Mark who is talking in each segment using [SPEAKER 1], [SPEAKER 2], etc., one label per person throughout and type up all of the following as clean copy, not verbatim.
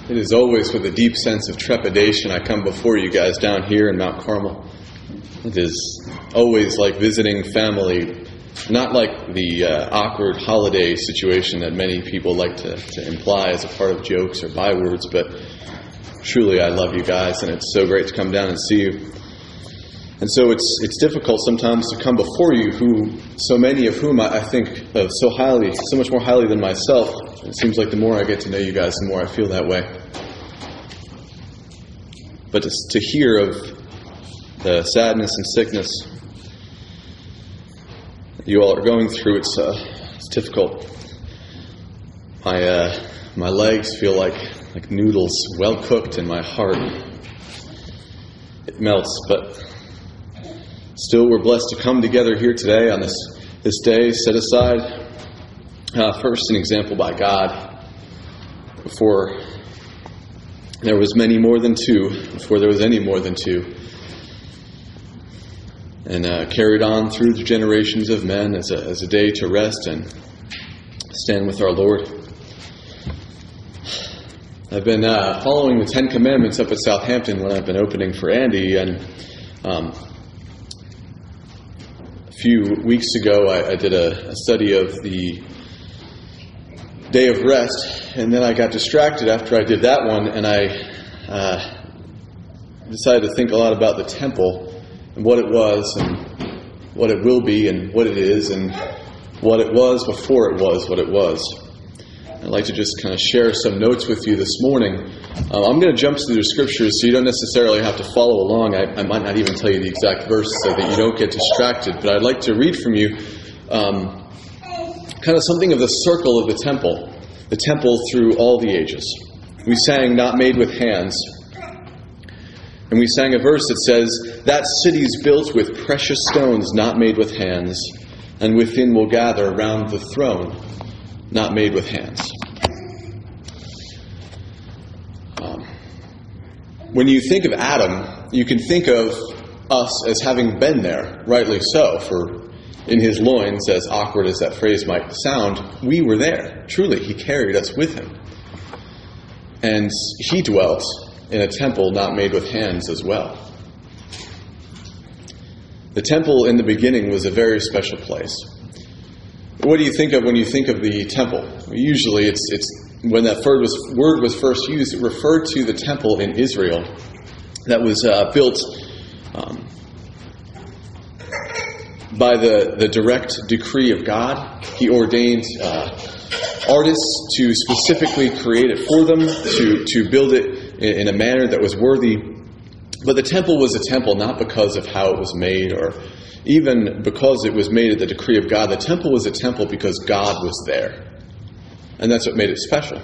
[SPEAKER 1] It is always with a deep sense of trepidation I come before you guys down here in Mount Carmel. It is always like visiting family, not like the awkward holiday situation that many people like to imply as a part of jokes or bywords, but truly I love you guys, and it's so great to come down and see you. And so it's difficult sometimes to come before you, who so many of whom I think of so highly, so much more highly than myself. It seems like the more I get to know you guys, the more I feel that way. But to hear of the sadness and sickness that you all are going through, it's difficult. My legs feel like noodles, well cooked, and my heart, it melts. But still, we're blessed to come together here today on this day set aside. First, an example by God. Before there was many more than two, before there was any more than two. And carried on through the generations of men as a day to rest and stand with our Lord. I've been following the Ten Commandments up at Southampton when I've been opening for Andy, and a few weeks ago I did a study of the Day of Rest, and then I got distracted after I did that one, and I decided to think a lot about the temple and what it was and what it will be and what it is and what it was before it was what it was. I'd like to just kind of share some notes with you this morning. I'm going to jump to the scriptures so you don't necessarily have to follow along. I might not even tell you the exact verse so that you don't get distracted, but I'd like to read from you kind of something of the circle of the temple through all the ages. We sang "Not Made with Hands," and we sang a verse that says, "That city's built with precious stones, not made with hands, and within will gather round the throne, not made with hands." When you think of Adam, you can think of us as having been there, rightly so, for in his loins, as awkward as that phrase might sound, we were there. Truly, he carried us with him. And he dwelt in a temple not made with hands as well. The temple in the beginning was a very special place. What do you think of when you think of the temple? Usually it's when that word was first used, it referred to the temple in Israel that was built by the direct decree of God. He ordained artists to specifically create it for them, to build it in a manner that was worthy. But the temple was a temple not because of how it was made or even because it was made at the decree of God. The temple was a temple because God was there. And that's what made it special.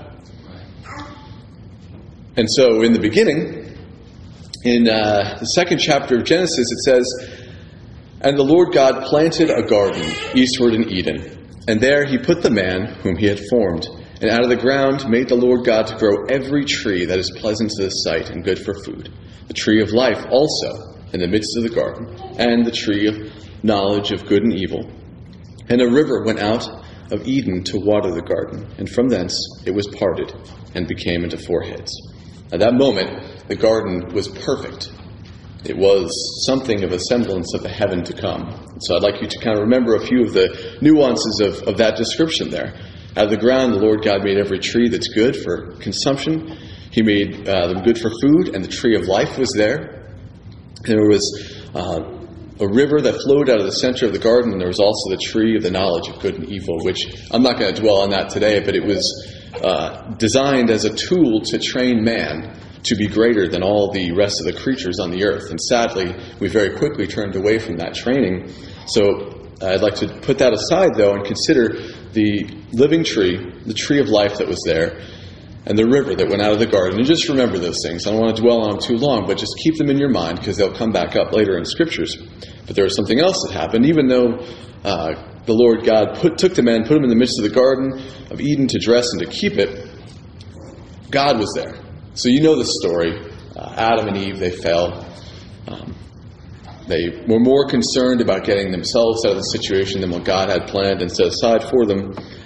[SPEAKER 1] And so in the beginning, in the second chapter of Genesis, it says, "And the Lord God planted a garden eastward in Eden, and there he put the man whom he had formed. And out of the ground made the Lord God to grow every tree that is pleasant to the sight and good for food, the tree of life also in the midst of the garden, and the tree of knowledge of good and evil. And a river went out of Eden to water the garden, and from thence it was parted and became into four heads." At that moment, the garden was perfect. It was something of a semblance of a heaven to come. So I'd like you to kind of remember a few of the nuances of that description there. Out of the ground, the Lord God made every tree that's good for consumption. He made them good for food, and the tree of life was there. There was a river that flowed out of the center of the garden, and there was also the tree of the knowledge of good and evil, which I'm not going to dwell on that today, but it was designed as a tool to train man to be greater than all the rest of the creatures on the earth. And sadly, we very quickly turned away from that training. So I'd like to put that aside, though, and consider the living tree, the tree of life that was there, and the river that went out of the garden. And just remember those things. I don't want to dwell on them too long, but just keep them in your mind because they'll come back up later in Scriptures. But there was something else that happened. Even though the Lord God took the man, put him in the midst of the Garden of Eden to dress and to keep it, God was there. So you know the story. Adam and Eve, they fell. They were more concerned about getting themselves out of the situation than what God had planned and set aside for them.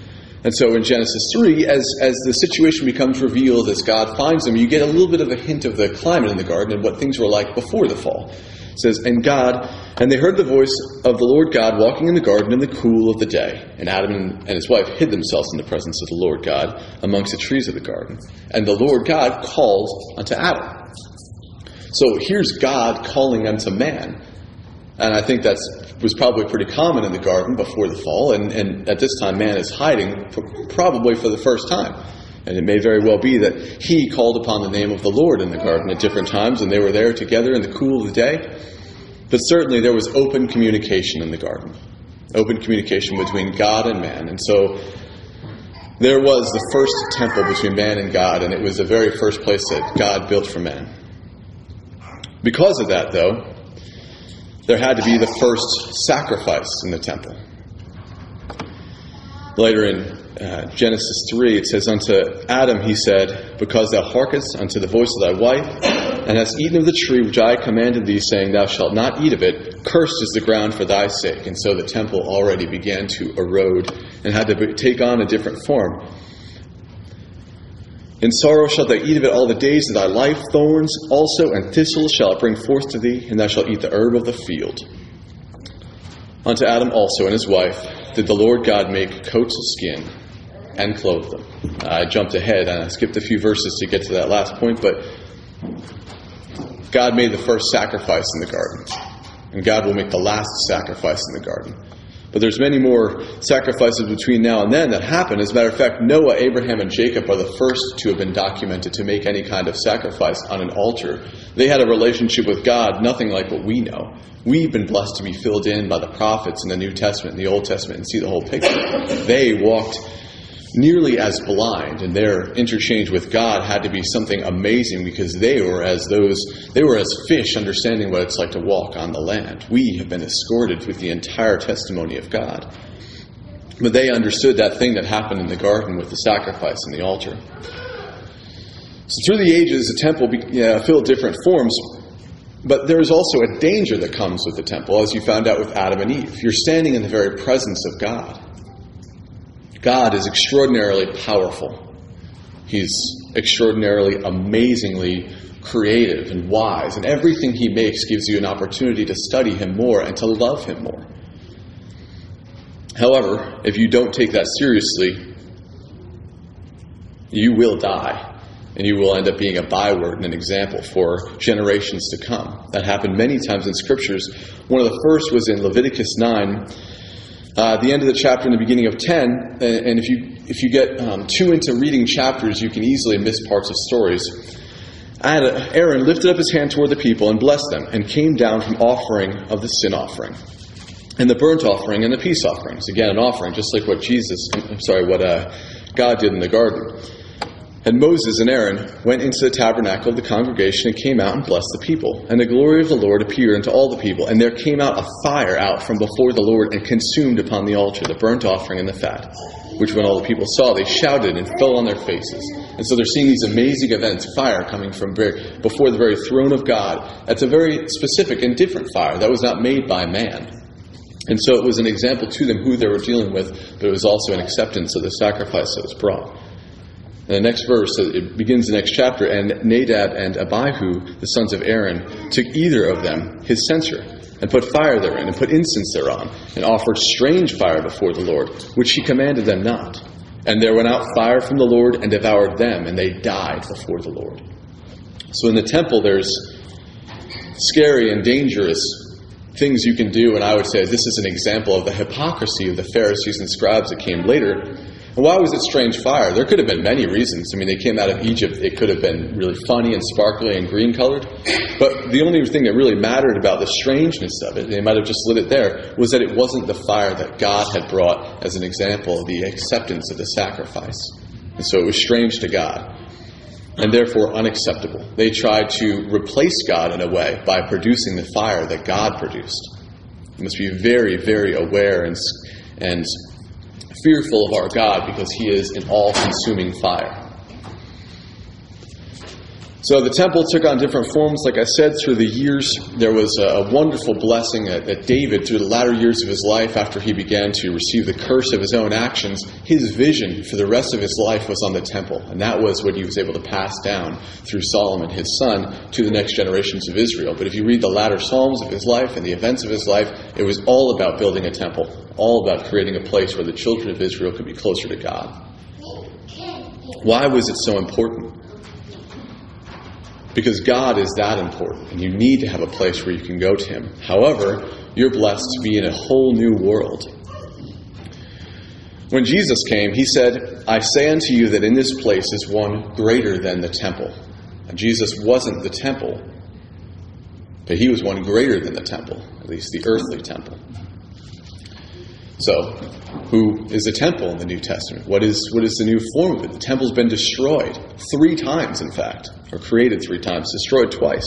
[SPEAKER 1] And so in Genesis 3, as the situation becomes revealed, as God finds them, you get a little bit of a hint of the climate in the garden and what things were like before the fall. It says, and they heard the voice of the Lord God walking in the garden in the cool of the day. And Adam and his wife hid themselves in the presence of the Lord God amongst the trees of the garden. And the Lord God called unto Adam. So here's God calling unto man. And I think that was probably pretty common in the garden before the fall. And at this time, man is hiding probably for the first time. And it may very well be that he called upon the name of the Lord in the garden at different times, and they were there together in the cool of the day. But certainly there was open communication in the garden. Open communication between God and man. And so there was the first temple between man and God, and it was the very first place that God built for man. Because of that, though, there had to be the first sacrifice in the temple. Later in Genesis 3, it says, unto Adam he said, because thou hearkenest unto the voice of thy wife, and hast eaten of the tree which I commanded thee, saying, thou shalt not eat of it, cursed is the ground for thy sake. And so the temple already began to erode and had to take on a different form. In sorrow shalt thou eat of it all the days of thy life. Thorns also and thistles shall it bring forth to thee, and thou shalt eat the herb of the field. Unto Adam also and his wife did the Lord God make coats of skin and clothe them. I jumped ahead and I skipped a few verses to get to that last point, but God made the first sacrifice in the garden, and God will make the last sacrifice in the garden. But there's many more sacrifices between now and then that happen. As a matter of fact, Noah, Abraham, and Jacob are the first to have been documented to make any kind of sacrifice on an altar. They had a relationship with God, nothing like what we know. We've been blessed to be filled in by the prophets in the New Testament and the Old Testament and see the whole picture. They walked nearly as blind, and their interchange with God had to be something amazing because they were as fish understanding what it's like to walk on the land. We have been escorted with the entire testimony of God. But they understood that thing that happened in the garden with the sacrifice and the altar. So through the ages, the temple filled different forms, but there is also a danger that comes with the temple, as you found out with Adam and Eve. You're standing in the very presence of God. God is extraordinarily powerful. He's extraordinarily, amazingly creative and wise. And everything he makes gives you an opportunity to study him more and to love him more. However, if you don't take that seriously, you will die. And you will end up being a byword and an example for generations to come. That happened many times in Scriptures. One of the first was in Leviticus 9. The end of the chapter and the beginning of 10, and if you get too into reading chapters, you can easily miss parts of stories. Aaron lifted up his hand toward the people and blessed them, and came down from offering of the sin offering, and the burnt offering and the peace offerings. Again, an offering, just like what God did in the garden. And Moses and Aaron went into the tabernacle of the congregation and came out and blessed the people. And the glory of the Lord appeared unto all the people. And there came out a fire out from before the Lord and consumed upon the altar the burnt offering and the fat, which when all the people saw, they shouted and fell on their faces. And so they're seeing these amazing events, fire coming from before the very throne of God. That's a very specific and different fire that was not made by man. And so it was an example to them who they were dealing with, but it was also an acceptance of the sacrifice that was brought. In the next verse, it begins the next chapter, and Nadab and Abihu, the sons of Aaron, took either of them his censer, and put fire therein, and put incense thereon, and offered strange fire before the Lord, which he commanded them not. And there went out fire from the Lord, and devoured them, and they died before the Lord. So in the temple, there's scary and dangerous things you can do, and I would say this is an example of the hypocrisy of the Pharisees and scribes that came later. And why was it strange fire? There could have been many reasons. I mean, they came out of Egypt. It could have been really funny and sparkly and green colored. But the only thing that really mattered about the strangeness of it, they might have just lit it there, was that it wasn't the fire that God had brought as an example of the acceptance of the sacrifice. And so it was strange to God, and therefore unacceptable. They tried to replace God in a way by producing the fire that God produced. You must be very, very aware and fearful of our God, because he is an all-consuming fire. So the temple took on different forms. Like I said, through the years, there was a wonderful blessing that David, through the latter years of his life, after he began to receive the curse of his own actions, his vision for the rest of his life was on the temple. And that was what he was able to pass down through Solomon, his son, to the next generations of Israel. But if you read the latter Psalms of his life and the events of his life, it was all about building a temple, all about creating a place where the children of Israel could be closer to God. Why was it so important? Because God is that important, and you need to have a place where you can go to Him. However, you're blessed to be in a whole new world. When Jesus came, He said, "I say unto you that in this place is one greater than the temple." And Jesus wasn't the temple, but He was one greater than the temple, at least the earthly temple. So, who is the temple in the New Testament? What is the new form of it? The temple's been destroyed 3 times, in fact, or created 3 times, destroyed twice.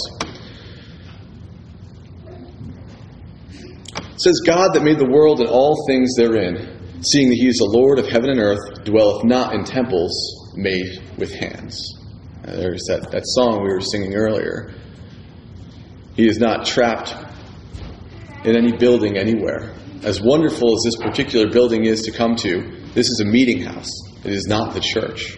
[SPEAKER 1] It says, "God that made the world and all things therein, seeing that He is the Lord of heaven and earth, dwelleth not in temples made with hands." Now, there's that song we were singing earlier. He is not trapped in any building anywhere. As wonderful as this particular building is to come to, this is a meeting house. It is not the church.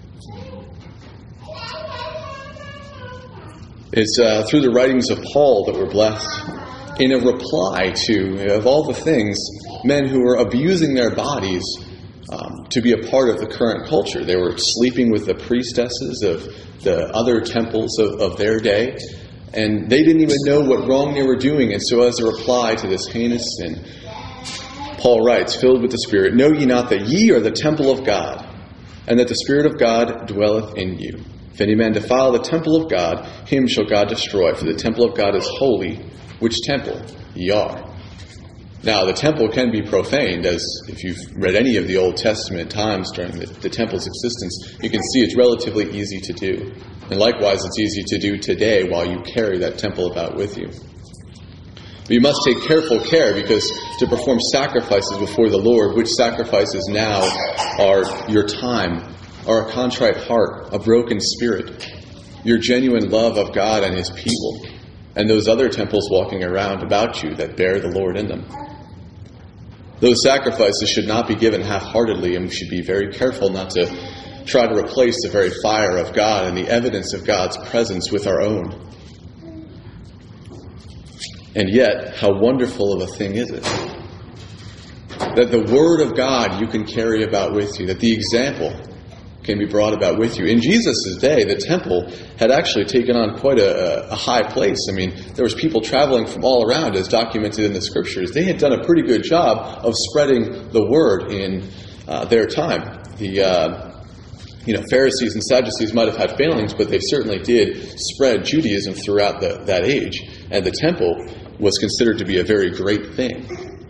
[SPEAKER 1] It's through the writings of Paul that we're blessed in a reply to, of all the things, men who were abusing their bodies to be a part of the current culture. They were sleeping with the priestesses of the other temples of their day, and they didn't even know what wrong they were doing. And so as a reply to this heinous sin, Paul writes, "Filled with the Spirit, know ye not that ye are the temple of God, and that the Spirit of God dwelleth in you? If any man defile the temple of God, him shall God destroy. For the temple of God is holy, which temple ye are." Now, the temple can be profaned, as if you've read any of the Old Testament times during the temple's existence, you can see it's relatively easy to do. And likewise, it's easy to do today while you carry that temple about with you. But you must take careful care, because to perform sacrifices before the Lord, which sacrifices now are your time, are a contrite heart, a broken spirit, your genuine love of God and His people, and those other temples walking around about you that bear the Lord in them. Those sacrifices should not be given half-heartedly, and we should be very careful not to try to replace the very fire of God and the evidence of God's presence with our own. And yet, how wonderful of a thing is it that the Word of God you can carry about with you, that the example can be brought about with you. In Jesus' day, the temple had actually taken on quite a high place. I mean, there was people traveling from all around, as documented in the Scriptures. They had done a pretty good job of spreading the Word in their time. The Pharisees and Sadducees might have had failings, but they certainly did spread Judaism throughout that age. And the temple was considered to be a very great thing.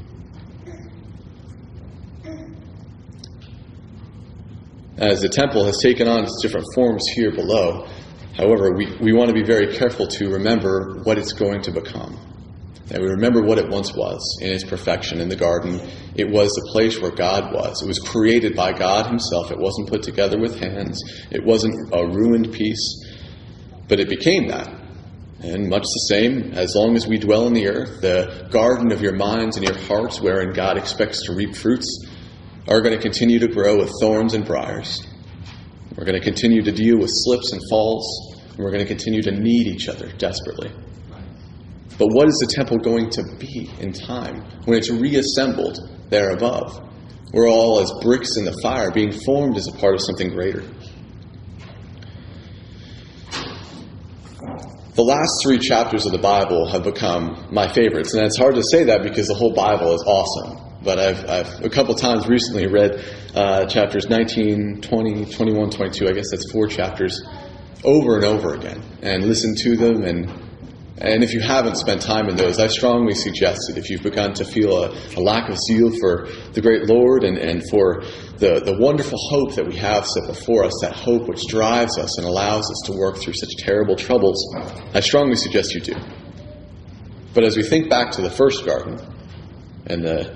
[SPEAKER 1] As the temple has taken on its different forms here below, however, we want to be very careful to remember what it's going to become. That we remember what it once was in its perfection in the garden. It was the place where God was. It was created by God Himself. It wasn't put together with hands. It wasn't a ruined piece, but it became that. And much the same, as long as we dwell in the earth, the garden of your minds and your hearts, wherein God expects to reap fruits, are going to continue to grow with thorns and briars. We're going to continue to deal with slips and falls, and we're going to continue to need each other desperately. But what is the temple going to be in time when it's reassembled there above? We're all as bricks in the fire, being formed as a part of something greater. The last 3 chapters of the Bible have become my favorites, and it's hard to say that because the whole Bible is awesome. But I've a couple times recently read chapters 19, 20, 21, 22, I guess that's 4 chapters, over and over again, and listened to them. And if you haven't spent time in those, I strongly suggest that if you've begun to feel a lack of zeal for the great Lord and for the wonderful hope that we have set before us, that hope which drives us and allows us to work through such terrible troubles, I strongly suggest you do. But as we think back to the first garden and the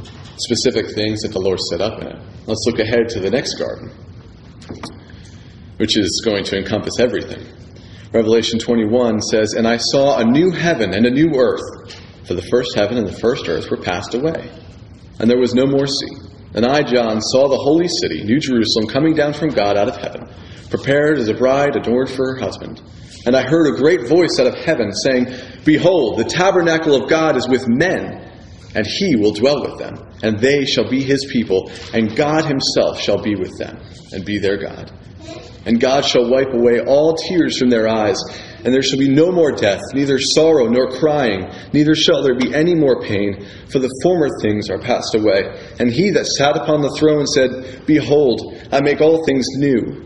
[SPEAKER 1] specific things that the Lord set up in it, let's look ahead to the next garden. which is going to encompass everything. Revelation 21 says, "And I saw a new heaven and a new earth, for the first heaven and the first earth were passed away, and there was no more sea. And I, John, saw the holy city, New Jerusalem, coming down from God out of heaven, prepared as a bride adorned for her husband. And I heard a great voice out of heaven saying, 'Behold, the tabernacle of God is with men, and he will dwell with them, and they shall be his people, and God himself shall be with them, and be their God. And God shall wipe away all tears from their eyes, and there shall be no more death, neither sorrow nor crying, neither shall there be any more pain, for the former things are passed away. And he that sat upon the throne said, Behold, I make all things new.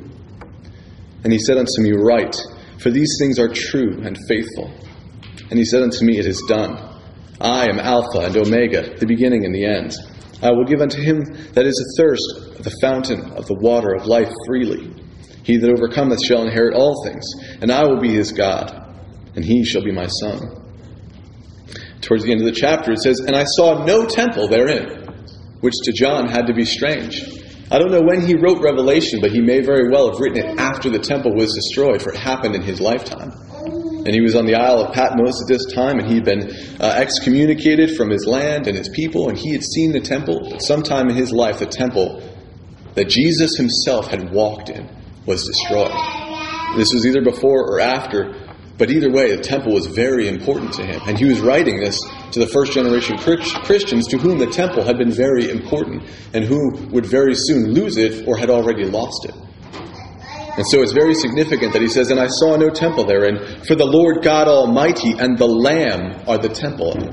[SPEAKER 1] And he said unto me, Write, for these things are true and faithful. And he said unto me, It is done. I am Alpha and Omega, the beginning and the end. I will give unto him that is athirst of the fountain of the water of life freely. He that overcometh shall inherit all things, and I will be his God, and he shall be my son.'" Towards the end of the chapter it says, "And I saw no temple therein," which to John had to be strange. I don't know when he wrote Revelation, but he may very well have written it after the temple was destroyed, for it happened in his lifetime. And he was on the Isle of Patmos at this time, and he had been excommunicated from his land and his people, and he had seen the temple. But sometime in his life, the temple that Jesus himself had walked in was destroyed. This was either before or after, but either way, the temple was very important to him. And he was writing this to the first generation Christians to whom the temple had been very important and who would very soon lose it or had already lost it. And so it's very significant that he says, "And I saw no temple therein, for the Lord God Almighty and the Lamb are the temple of it.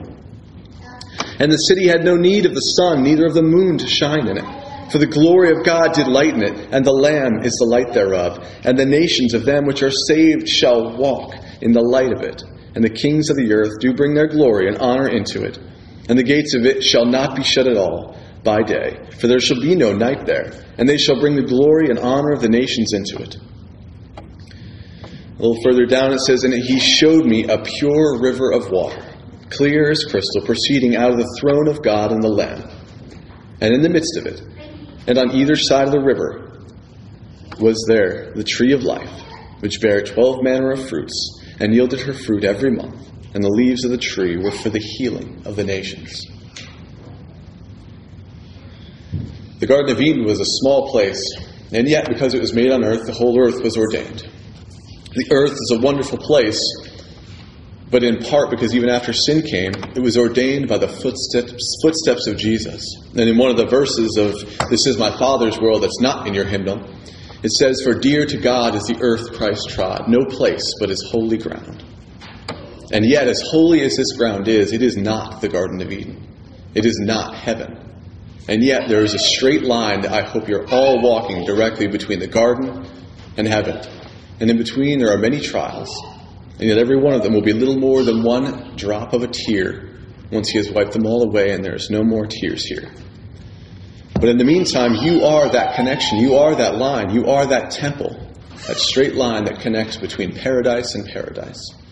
[SPEAKER 1] And the city had no need of the sun, neither of the moon to shine in it. For the glory of God did lighten it, and the Lamb is the light thereof. And the nations of them which are saved shall walk in the light of it. And the kings of the earth do bring their glory and honor into it. And the gates of it shall not be shut at all by day, for there shall be no night there. And they shall bring the glory and honor of the nations into it." A little further down it says, "And he showed me a pure river of water, clear as crystal, proceeding out of the throne of God and the Lamb. And in the midst of it, and on either side of the river, was there the tree of life, which bare 12 manner of fruits, and yielded her fruit every month. And the leaves of the tree were for the healing of the nations." The Garden of Eden was a small place, and yet because it was made on earth, the whole earth was ordained. The earth is a wonderful place, but in part because even after sin came, it was ordained by the footsteps of Jesus. And in one of the verses of "This is my Father's world" that's not in your hymnal, it says, "For dear to God is the earth Christ trod, no place but his holy ground." And yet, as holy as this ground is, it is not the Garden of Eden. It is not heaven. And yet, there is a straight line that I hope you're all walking directly between the garden and heaven. And in between, there are many trials. And yet every one of them will be little more than one drop of a tear once he has wiped them all away and there is no more tears here. But in the meantime, you are that connection. You are that line. You are that temple, that straight line that connects between paradise and paradise.